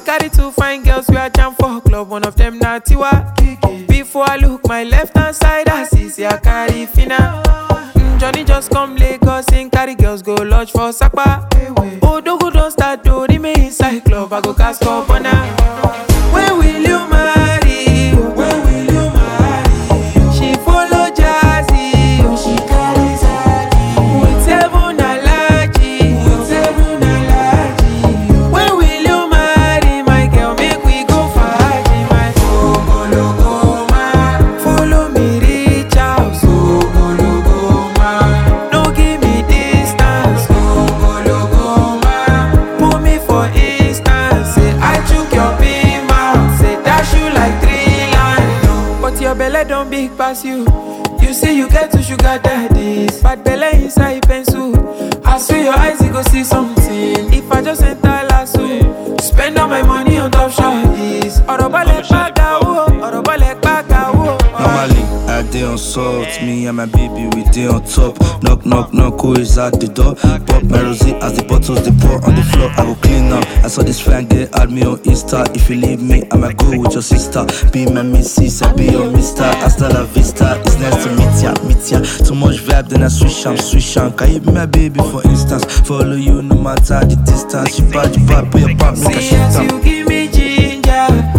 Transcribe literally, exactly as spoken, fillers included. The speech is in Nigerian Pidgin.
carry two fine girls we are jam for club. One of them na Tiwa. Before I look my left hand side, I see say I carry Fina. Mm, Johnny just come Lagos and carry girls go lodge for Sakpa. Odogu don't start to remain inside club. I go cast for Bona. When will you marry? When will you marry? She follow Jazzy, oh she carry Zaki. With seven allergy, with seven allergy. When will you marry, my girl? Make we go party, my Ogologoma. Follow me reach house, Ogologoma. No give me distance, Ogologoma. Put me for instance, say I chook your pin mouth, say dash you like three lines. But your belly don't big pass you. You say you get to sugar daddies, bad belly inside pencil. I swear your eyes you go see something. If I just enter lasso, spend all my money on top shawties. Orobale paga wo, orobale paga wo. Normally, I dey on salt, me and my baby we dey on top. Knock, knock, knock, who is at the door? Pop my rosé as the bottles they pour on the floor. I go clean up. I saw this fine girl add me on Insta. If you leave me, I might go with your sister. Be my missus, I be your mister. Hasta la vista, it's nice to meet ya, meet ya. Too much vibe, then I switch am, switch am. Can you be my baby for instance? Follow you no matter the distance. You bad, you bad, put your back, make a See shit as up. you give me ginger.